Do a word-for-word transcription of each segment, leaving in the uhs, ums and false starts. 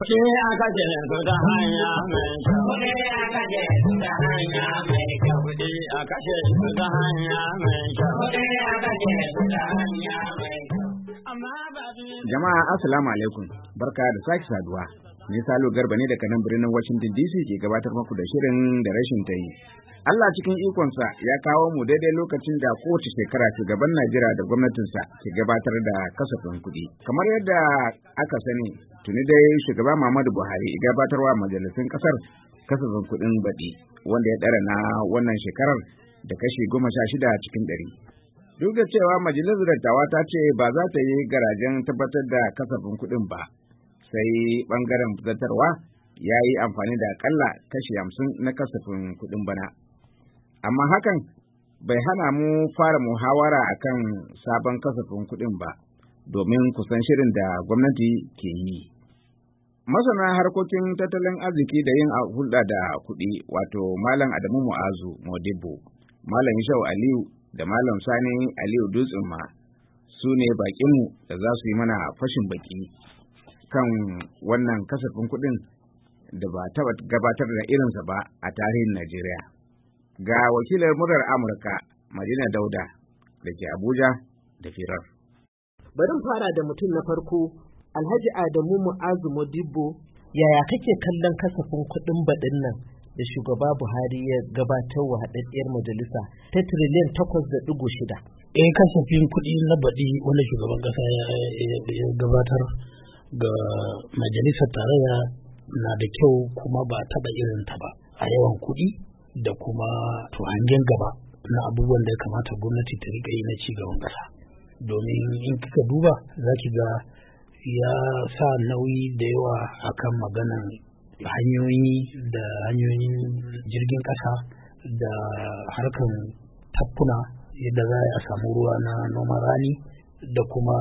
Kuɗi aka ce su ta hanya mai kyau. Kuɗi aka ce su ta hanya mai kyau. Kuɗi aka ce su ta hanya mai kyau. Kuɗi aka ce su ta hanya mai kyau. Jama'a assalamu alaikum, barka da sake saduwa. Ni Salo Garba ne daga nan birnin Washington D C ke gabatar muku da shirin da rashin tayi. Allah cikin ikonsa ya kawo mu daidai lokacin da kowace shekara shugaban Najeriya da gwamnatinsa ke gabatar da kasafin kuɗi. Kamar yadda aka sani, tuni dai shugaba Muhammadu Buhari ya gabatarwa majalisun ƙasar kasafin kuɗin baɗi, wanda ya ɗara na wannan shekarar da kashi goma sha shida cikin ɗari. Duk da cewa majalisar dattawa ta ce ba za ta yi garajen tabbatar da kasafin kuɗin ba, sai ɓangaren zartarwa ya yi amfani da akalla kashi hamsin na kasafin kuɗin bana. Amma hakan bai hana mu fara muhawara akan sabon kasafin kuɗin ba, domin kusan shirin da gwamnati ke yi. Masana harkokin tattalin arziki da yin hulɗa da kuɗi, wato Malam Adamu Mu'azu Modibo, Malam Yishau Aliyu da Malam Sani Aliyu Dutsen ma su ne baƙinmu da za su yi mana fashin baki kan wannan kasafin kuɗin da ba taɓa gabatar da irinsa ba a tarihin Najeriya. Ga wakilar murar Amurka Madina Dauda da ke Abuja da firar. Bari fara da mutum na farko, Alhaji Adamu Mu'azu Modibo. Yaya kake kallon kasafin kuɗin baɗin nan da shugaba Buhari ya gabatar wa haɗaɗɗiyar majalisa ta tiriliyan takwas da ɗigo shida? Eh, kasafin kuɗi na baɗi wanda shugaban ƙasa ya gabatar ga majalisar tarayya na da kyau, kuma ba taɓa irin ta ba a yawan kuɗi da kuma to hangen gaba na abubuwan da ya kamata gwamnati ta riƙa yi na ci gaban ƙasa. Domin in kika duba za ki ga ya sa nauyi da yawa akan maganan hanyoyi da hanyoyin jirgin ƙasa da harkan tafkuna yadda za a samu ruwa na noman rani, da kuma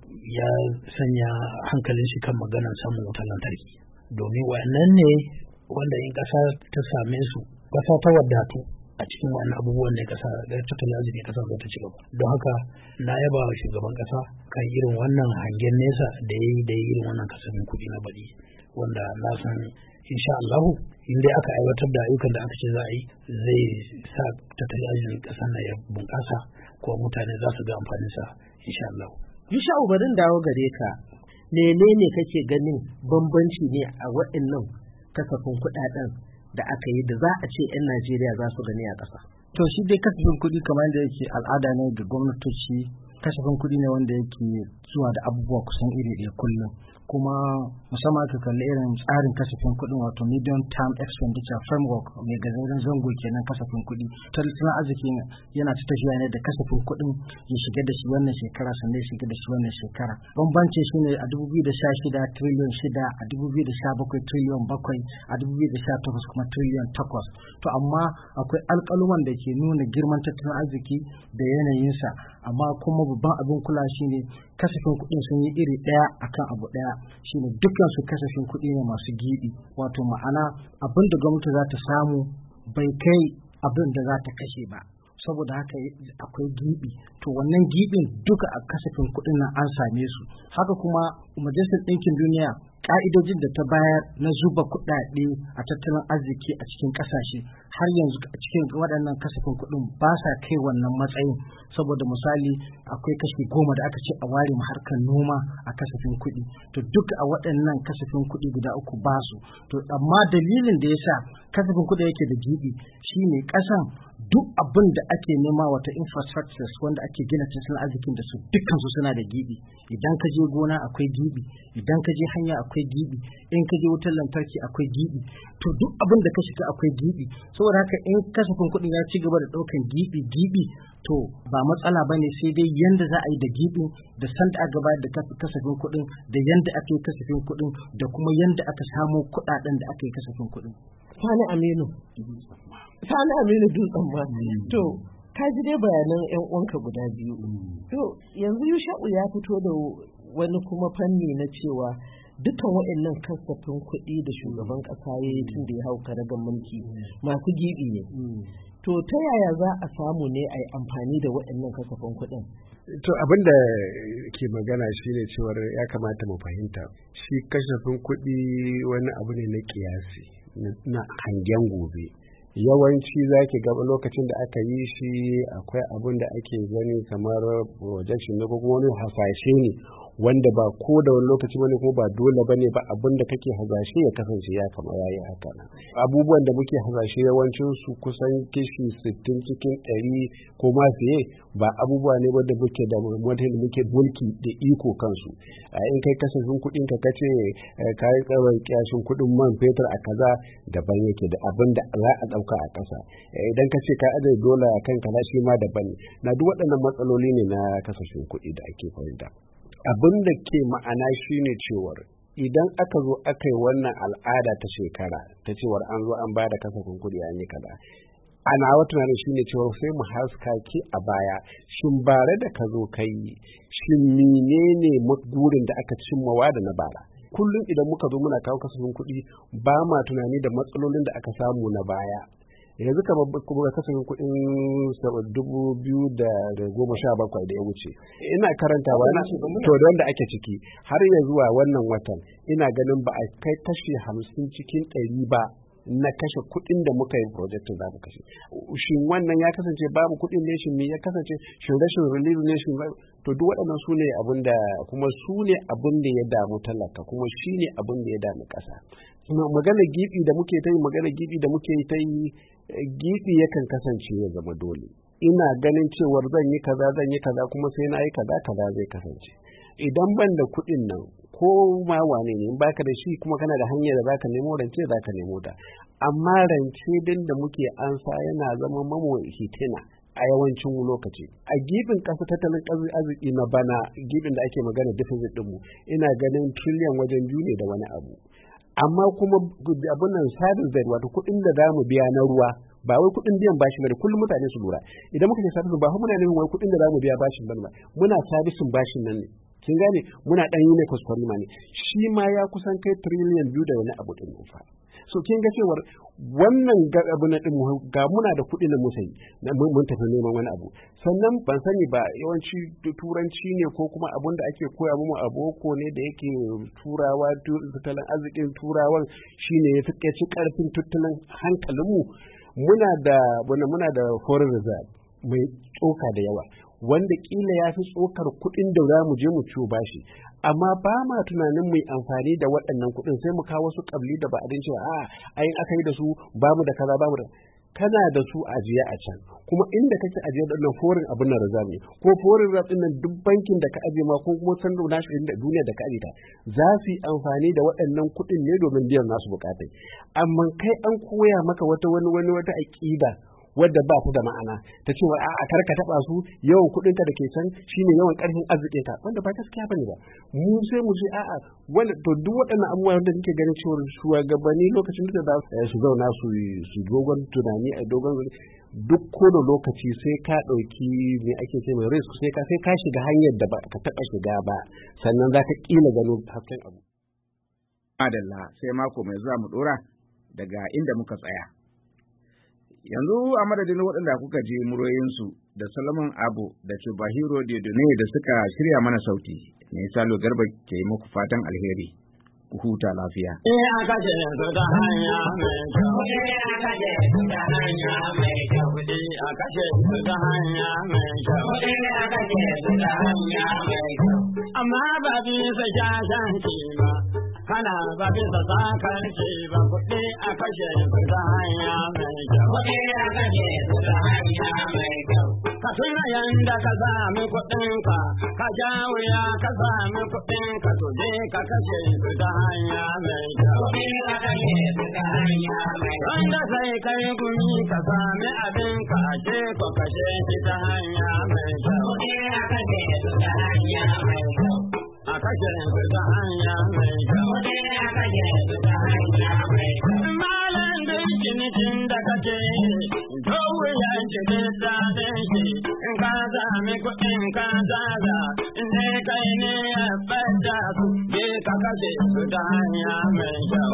ya sanya hankalin shi kan maganan samun wutar lantarki, domin wayannan ne wanda in ƙasa ta same su, ƙasa ta wadatu a cikin wannan abubuwan ne ƙasa da tattalin arziki ƙasa za ta ci gaba. Don haka na yaba wa shugaban ƙasa kan irin wannan hangen nesa da ya yi da irin wannan kasafin kuɗi na baɗi, wanda na san insha Allah in dai aka aiwatar da ayyukan da aka ce za a yi, zai sa tattalin arzikin ƙasar na ya bunƙasa, ko mutane za su ga amfanin sa insha Allah. Yusha'u, barin dawo gare ka. Menene kake ganin bambanci ne a waɗannan kasafin kuɗaɗen da aka yi da za a ce 'yan Najeriya za su gani a ƙasa? To shi dai kasafin kuɗi kamar yadda yake al'ada ne ga gwamnatoci, kasafin kuɗi ne wanda yake zuwa da abubuwa kusan iri ɗaya kullum, kuma musamman aka kalli irin tsarin kasafin kuɗin, wato medium term expenditure framework mai gajeren zango kenan kasafin kuɗi. Tattalin arziki yana ta tafiya ne da kasafin kuɗin ya shiga da shi wannan shekara sannan ya shiga da shi wannan shekara. Bambanci shi ne a dubu biyu da sha shida triliyon shida, a dubu biyu da sha bakwai triliyon bakwai, a dubu biyu da sha takwas kuma triliyon takwas. To amma akwai alƙaluman da ke nuna girman tattalin arziki da yanayinsa, amma kuma babban abin kula shi ne kasafin kuɗin sun yi iri ɗaya akan abu ɗaya, shine dukkan su kasafin kuɗi ne masu giɓi, wato ma'ana abin da gwamnati za ta samu bai kai abin da za ta kashe ba, saboda haka akwai giɓi. To wannan giɓin duka a kasafin kuɗin nan an same su. Haka kuma majalisar ɗinkin duniya ƙa'idojin da ta bayar na zuba kuɗaɗe a tattalin arziki a cikin ƙasashe, har yanzu a cikin waɗannan kasafin kuɗin ba sa kai wannan matsayin, saboda misali akwai kashi goma da aka ce a ware mu harkar noma a kasafin kuɗi, to duk a waɗannan kasafin kuɗi guda uku ba su. To amma dalilin da ya sa kasafin kuɗi yake da gibi shine ƙasan duk abin da ake nema, wata infrastructures wanda ake gina tattalin arzikin da su, dukkansu suna da gibi. Idan ka je gona akwai gibi, idan ka je hanya akwai gibi, in ka je wutar lantarki akwai gibi. To duk abin da ka shiga akwai gibi, saboda haka in kasafin kuɗin ya ci gaba da ɗaukan gibi gibi to ba matsala bane, sai dai yanda za a yi da gibin, da sanda aka bayar da kasafin kuɗin, da yanda aka yi kasafin kuɗin, da kuma yanda aka samo kuɗaɗen da aka yi kasafin kuɗin. Sani Aminu. Sani Aminu Dutsen ma. To, ka ji dai bayanan 'yan uwanka guda biyu. To, yanzu Yusha'u ya fito da wani kuma fanni na cewa dukkan waɗannan kasafin kuɗi da shugaban ƙasa ya yi tun da ya hau karagar mulki masu giɓi ne. To, ta yaya za a samu ne a yi amfani da waɗannan kasafin kuɗin To abin da ke magana shine cewar ya kamata mu fahimta shi kasafin kuɗi wani abu ne na kiyasi na hangen gobe. Yawanci za ki ga lokacin da aka yi shi akwai abin da ake gani kamar projection ne ko kuma wani hasashe ne wanda ba ko da wani lokaci bane ko ba dole bane ba abin da kake hasashe ya kasance ya kama yayi haka. Abubuwan da muke hasashe yawancin su kusan kishi sittin cikin ɗari ko ma fiye ba abubuwa ne wanda muke da wanda muke mulki da iko kansu. In kai kasafin kuɗin ka kace kai tsawon kiyashin kuɗin man fetur a kaza daban yake da abin da za a ɗauka a ƙasa. Idan ka ce ka ajiye dola a kan kaza shi ma daban ne. Na duk waɗannan matsaloli ne na kasafin kuɗi da ake fahimta. Abin da ke ma'ana shine cewar idan aka zo aka yi wannan al'ada ta shekara ta cewar an zo an ba da kasafin kuɗi an yi kaza. Ana wa tunanin shine cewar sai mu haska ki a baya shin bare da ka zo kai shin menene burin da aka cimmawa da na bara. Kullum idan muka zo muna kawo kasafin kuɗi ba ma tunani da matsalolin da aka samu na baya. Yanzu kamar kuma kasafin kuɗin dubu biyu da goma sha bakwai da ya wuce ina karantawa na to da wanda ake ciki har ya zuwa wannan watan ina ganin ba a kai kashi hamsin cikin ɗari ba na kashe kuɗin da muka yi projectin za mu kashe. Shin wannan ya kasance babu kuɗin ne shin me ya kasance shin rashin release ne shin to duk waɗannan su ne abin da kuma su ne abin da ya damu talaka kuma shi ne abin da ya damu ƙasa. Magana gibi da muke ta yi magana gibi da muke ta yi gibi yakan kasance ya zama dole. Ina ganin cewar zan yi kaza zan yi kaza kuma sai na yi kaza kaza zai kasance. Idan ban da kuɗin nan ko ma wane ne in baka da shi kuma kana da hanyar da zaka nemo rance zaka nemo ta. Amma rance din da muke ansa yana zama mamo hitina a yawancin lokaci. A gibin ƙasa tattalin arziki na bana gibin da ake magana deficit ɗinmu ina ganin trillion wajen biyu ne da wani abu. Amma kuma abin nan service debt wato kuɗin da za mu biya na ruwa ba wai kuɗin biyan bashi bane kullum mutane su lura idan muka ce service ba muna nufin wai kuɗin da za mu biya bashin bane ba muna servicing bashin nan ne kin gane muna dan yi ne kuskure ma ne shi ma ya kusan kai trillion biyu da wani abu din fa so kin ga cewar wannan abu na din ga muna da kuɗi na musayi mun tafi neman wani abu sannan ban sani ba yawanci turanci ne ko kuma abun da ake koya mu a boko ne da yake turawa tattalin arzikin turawan shine ya fi karfin tattalin hankalinmu muna da muna da foreign reserve mai tsoka da yawa wanda kila ya fi tsokar kuɗin da za mu je mu ciwo bashi amma ba ma tunanin mu amfani da waɗannan kuɗin sai mu kawo su kabli da ba a din cewa a ayin aka yi da su ba mu da kaza ba mu da kana da su ajiye a can kuma inda kake ajiye da wannan foreign abin nan reserve ne ko foreign reserve din nan duk bankin da ka ajiye ma ko kuma san da nashi inda duniya da ka ajiye ta za su yi amfani da waɗannan kuɗin ne domin biyan nasu bukatai amma kai an koya maka wata wani wani wata aqida wadda ba su da ma'ana ta cewa a karka taba su yawan kuɗin ka da ke can shine yawan ƙarfin arzikin ka wanda ba gaskiya bane ba mu sai mu ce a'a wanda to duk waɗannan abubuwan da nake ganin cewa shugabanni lokacin da za su zauna su su dogon tunani a dogon duk kowane lokaci sai ka ɗauki me ake ce mai risk sai ka sai ka shiga hanyar da ba ka taɓa shiga ba sannan za ka ƙila gano hasken abu. Adalla sai mako mai zuwa mu ɗora daga inda muka tsaya. Yanzu a madadin waɗanda kuka je muroyinsu da Solomon Abu da Chubahiro Diodone da suka shirya mana sauti, ne Salo Garba ke yi muku fatan alheri. Ku huta lafiya. Eh aka ce su ta hanya mai kyau. Eh aka ce su ta hanya mai kyau. Eh aka ce su ta hanya mai kyau. Eh aka ce su ta hanya mai kyau. Amma ba bisa shashanci ba. Kana ba bisa sakarci ba. Kuɗi aka ce su ta hanya mai kyau. Kuɗi aka ce su ta hanya mai kyau. Ka tuna yanda ka sami kuɗinka, ka ja wuya ka sami kuɗinka, to je ka kashe su ta hanya mai kyau. Wanda sai kai gumi ka sami abinka, ce ko kashe shi ta hanya mai kyau. A kashe su ta hanya mai kyau. Malam duk cinikin da kake, to wuyan cikin daɗin shi, in ka sami kuɗin ka zaza, in dai kai ne ya bada su, je ka kashe su ta hanya mai kyau.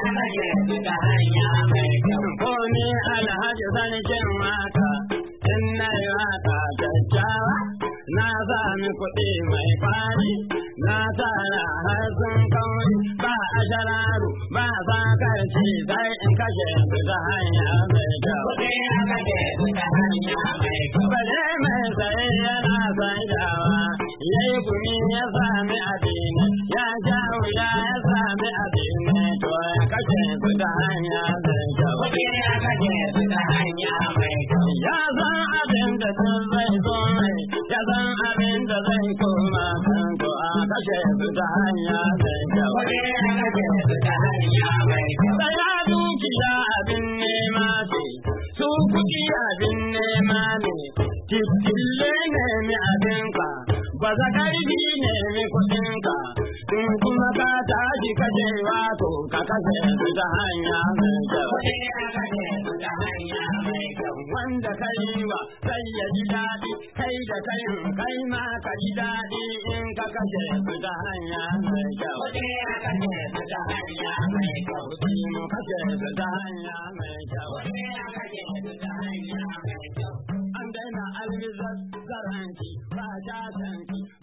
Ko ni alhaji sarkin mata, in na yi waka kyakkyawa, na sa ba sa karci sai in kashe su ta hanya mai kyau. Kuɗi a kashe su ta hanya mai kyau. Bale mai saye yana saidawa, ya yi gumi ya sami addini, ya sha wuya ya sami addini, to ya kashe su ta hanya mai kyau. Kuɗi a kashe su ta hanya mai kyau. Ya san abin da sun zai so mai, ya san abin da zai koma kan to a kashe su ta hanya mai kyau. Kuɗi a kashe su ta hanya mai kyau. Tsaya dukiya abin nema ce, su kuɗi abin nema ne, titille nemi abinka, ba za ƙarfi nemi kuɗinka, in kuma ka tashi kashe wato ka kashe su ta hanya mai kyau. Kuɗi a kashe su ta hanya mai kyau. Wanda ka yi wa sai ya ji daɗi, kai da kayin kai ma ka ji daɗi in ka kashe su ta hanya mai kyau. Kuɗi a kashe su ta hanya mai kyau. Kuɗi mu kashe su ta hanya mai kyau. Kuɗi a kashe su ta hanya mai kyau. An daina alwizar zaranci ba jasanci